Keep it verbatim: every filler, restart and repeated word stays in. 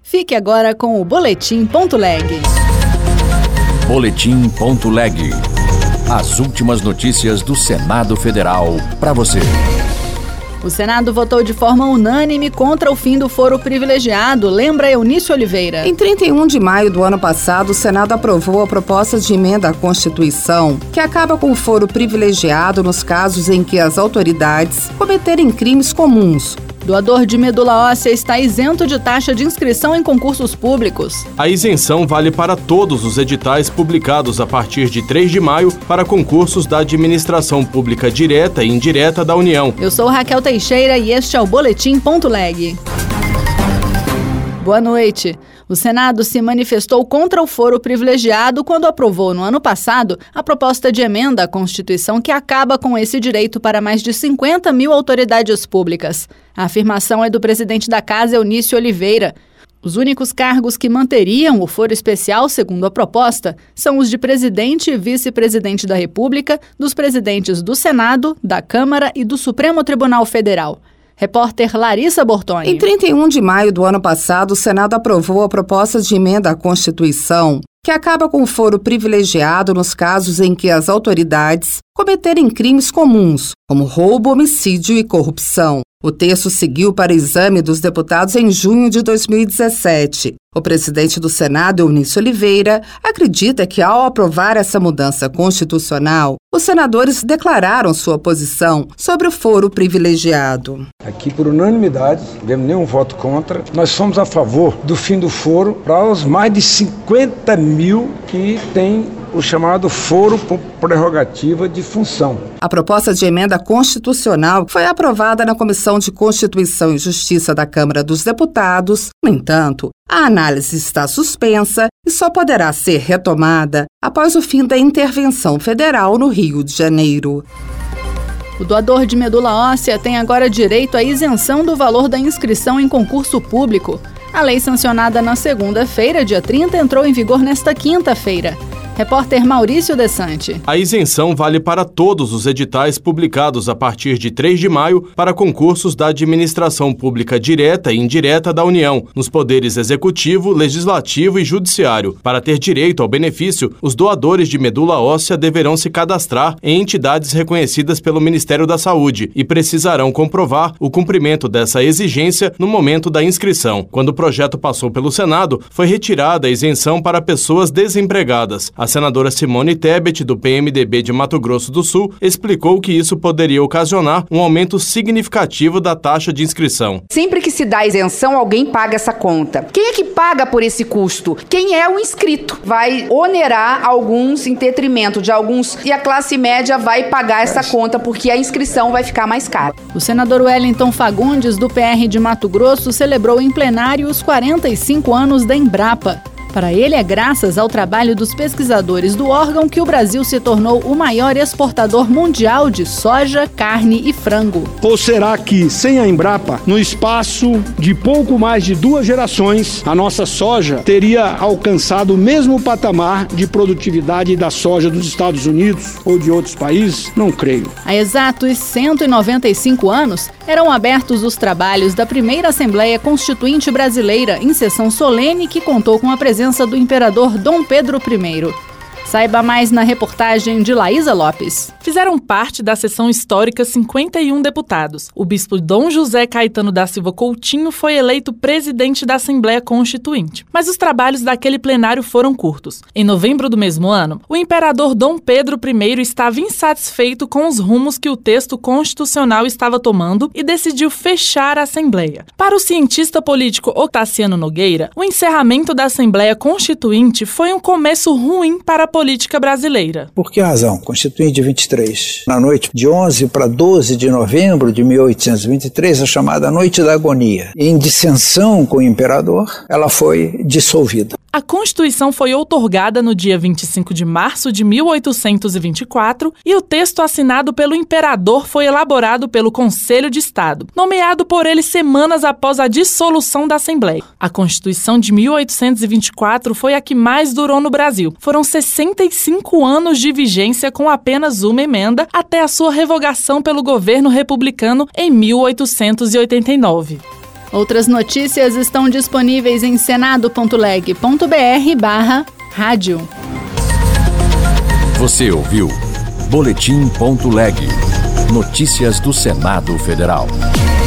Fique agora com o Boletim Ponto Leg. Boletim Ponto Leg. As últimas notícias do Senado Federal para você. O Senado votou de forma unânime contra o fim do foro privilegiado, lembra Eunício Oliveira. Em trinta e um de maio do ano passado, o Senado aprovou a proposta de emenda à Constituição, que acaba com o foro privilegiado nos casos em que as autoridades cometerem crimes comuns. Doador de medula óssea está isento de taxa de inscrição em concursos públicos. A isenção vale para todos os editais publicados a partir de três de maio para concursos da administração pública direta e indireta da União. Eu sou Raquel Teixeira e este é o Boletim Ponto Leg. Boa noite. O Senado se manifestou contra o foro privilegiado quando aprovou no ano passado a proposta de emenda à Constituição que acaba com esse direito para mais de cinquenta mil autoridades públicas. A afirmação é do presidente da Casa, Eunício Oliveira. Os únicos cargos que manteriam o foro especial, segundo a proposta, são os de presidente e vice-presidente da República, dos presidentes do Senado, da Câmara e do Supremo Tribunal Federal. Repórter Larissa Bortoni. Em trinta e um de maio do ano passado, o Senado aprovou a proposta de emenda à Constituição, que acaba com o foro privilegiado nos casos em que as autoridades cometerem crimes comuns, como roubo, homicídio e corrupção. O texto seguiu para exame dos deputados em junho de dois mil e dezessete. O presidente do Senado, Eunício Oliveira, acredita que, ao aprovar essa mudança constitucional, os senadores declararam sua posição sobre o foro privilegiado. Aqui, por unanimidade, não tivemos nenhum voto contra, nós somos a favor do fim do foro para os mais de cinquenta mil que têm o chamado foro por prerrogativa de função. A proposta de emenda constitucional foi aprovada na Comissão de Constituição e Justiça da Câmara dos Deputados. No entanto, a análise está suspensa e só poderá ser retomada após o fim da intervenção federal no Rio de Janeiro. O doador de medula óssea tem agora direito à isenção do valor da inscrição em concurso público. A lei sancionada na segunda-feira, dia trinta, entrou em vigor nesta quinta-feira. Repórter Maurício Desante. A isenção vale para todos os editais publicados a partir de três de maio para concursos da administração pública direta e indireta da União, nos poderes executivo, legislativo e judiciário. Para ter direito ao benefício, os doadores de medula óssea deverão se cadastrar em entidades reconhecidas pelo Ministério da Saúde e precisarão comprovar o cumprimento dessa exigência no momento da inscrição. Quando o projeto passou pelo Senado, foi retirada a isenção para pessoas desempregadas. A senadora Simone Tebet, do P M D B de Mato Grosso do Sul, explicou que isso poderia ocasionar um aumento significativo da taxa de inscrição. Sempre que se dá isenção, alguém paga essa conta. Quem é que paga por esse custo? Quem é o inscrito. Vai onerar alguns em detrimento de alguns e a classe média vai pagar essa conta porque a inscrição vai ficar mais cara. O senador Wellington Fagundes, do P R de Mato Grosso, celebrou em plenário os quarenta e cinco anos da Embrapa. Para ele, é graças ao trabalho dos pesquisadores do órgão que o Brasil se tornou o maior exportador mundial de soja, carne e frango. Ou será que, sem a Embrapa, no espaço de pouco mais de duas gerações, a nossa soja teria alcançado o mesmo patamar de produtividade da soja dos Estados Unidos ou de outros países? Não creio. Há exatos cento e noventa e cinco anos, eram abertos os trabalhos da primeira Assembleia Constituinte Brasileira, em sessão solene que contou com a presença do imperador Dom Pedro I. Saiba mais na reportagem de Laísa Lopes. Fizeram parte da sessão histórica cinquenta e um deputados. O bispo Dom José Caetano da Silva Coutinho foi eleito presidente da Assembleia Constituinte. Mas os trabalhos daquele plenário foram curtos. Em novembro do mesmo ano, o imperador Dom Pedro I estava insatisfeito com os rumos que o texto constitucional estava tomando e decidiu fechar a Assembleia. Para o cientista político Octaciano Nogueira, o encerramento da Assembleia Constituinte foi um começo ruim para a política brasileira. Por que razão? Constituinte vinte e três. Na noite de onze para doze de novembro de mil oitocentos e vinte e três, a chamada Noite da Agonia. Em dissensão com o imperador, ela foi dissolvida. A Constituição foi outorgada no dia vinte e cinco de março de mil oitocentos e vinte e quatro e o texto assinado pelo imperador foi elaborado pelo Conselho de Estado, nomeado por ele semanas após a dissolução da Assembleia. A Constituição de mil oitocentos e vinte e quatro foi a que mais durou no Brasil. Foram sessenta e cinco anos de vigência com apenas uma emenda até a sua revogação pelo governo republicano em mil oitocentos e oitenta e nove. Outras notícias estão disponíveis em senado ponto leg ponto br barra rádio. Você ouviu Boletim ponto leg. Notícias do Senado Federal.